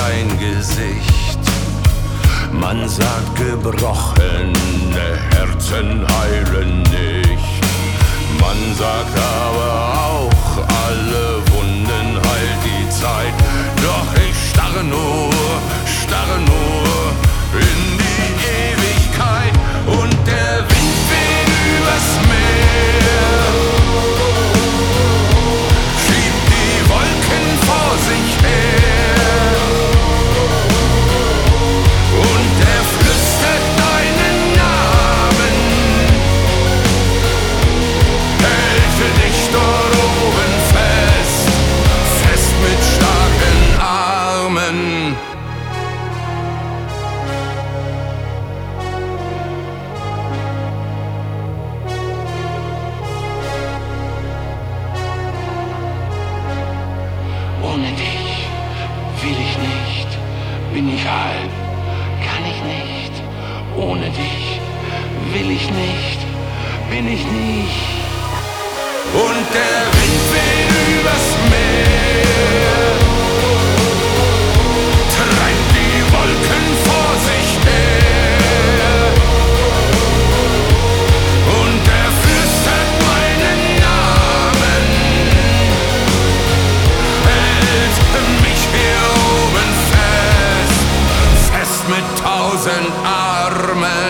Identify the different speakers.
Speaker 1: dein Gesicht. Man sagt, gebrochene Herzen heilen nicht. Man sagt aber auch, alle Wunden heilt die Zeit. Doch ich starre nur in die Ewigkeit. Und der Wind weht übers Meer, schiebt die Wolken vor sich her. Und er flüstert deinen Namen, hält dich dort oben fest mit starken Armen.
Speaker 2: Ohne dich will ich nicht, bin ich halb, kann ich nicht. Ohne dich will ich nicht, bin ich nicht.
Speaker 1: Und der Wind weht übers Meer, treibt die Wolken vor sich her. Und er flüstert meinen Namen, hält mich hier oben fest mit 1000 Armen.